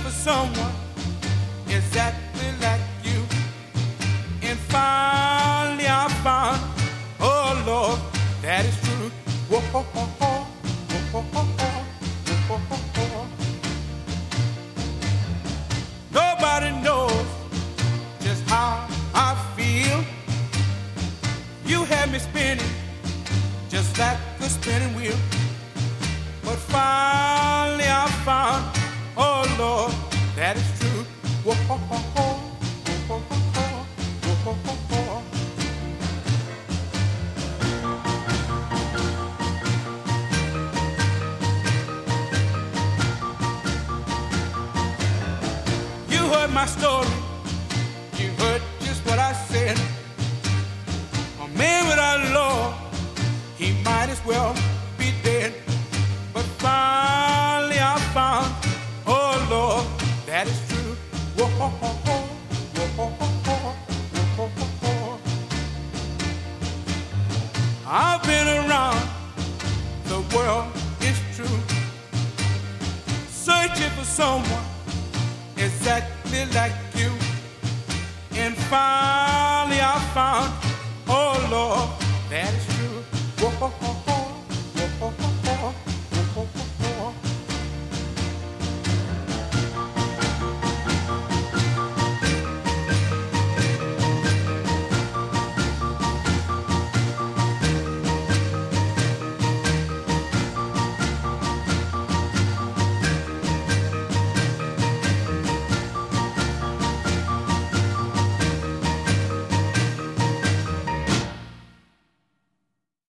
for someone exactly like you. And finally I found, oh Lord, that is true. Whoa, ho, ho, ho. Whoa, ho, ho, ho. Whoa, ho, ho. Nobody knows just how I feel. You had me spinning just like a spinning wheel. But finally I found, oh Lord, that is true. Whoa, ho, ho, ho. Whoa, ho, ho, ho. Whoa, ho, ho, ho. You heard my story. You heard just what I said. A man without law, he might as well be dead. But finally I found, oh Lord, that is true. Whoa, ho, ho, ho. Whoa, ho, ho, ho. Whoa, ho, ho, ho. I've been around the world, it's true, searching for someone exactly like you. And finally I found, oh Lord, that is true. Whoa, ho, ho.